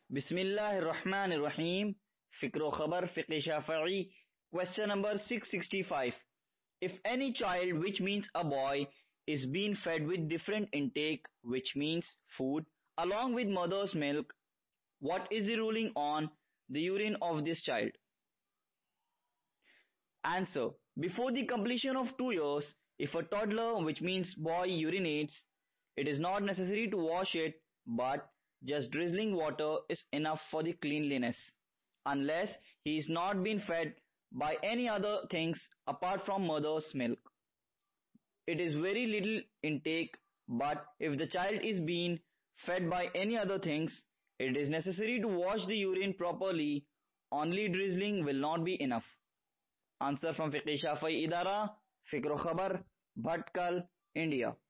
Bismillahirrahmanirrahim. Fikro Khabar Fiqh Shafi'i. Question number 665. If any child, which means a boy, is being fed with different intake, which means food, along with mother's milk, what is the ruling on the urine of this child? Answer. Before the completion of 2 years, if a toddler, which means boy, urinates, it is not necessary to wash it, but just drizzling water is enough for the cleanliness, unless he is not being fed by any other things apart from mother's milk. It is very little intake, but if the child is being fed by any other things, it is necessary to wash the urine properly. Only drizzling will not be enough. Answer from Fiqh Shafi'i Idara, Fikro Khabar, Bhatkal, India.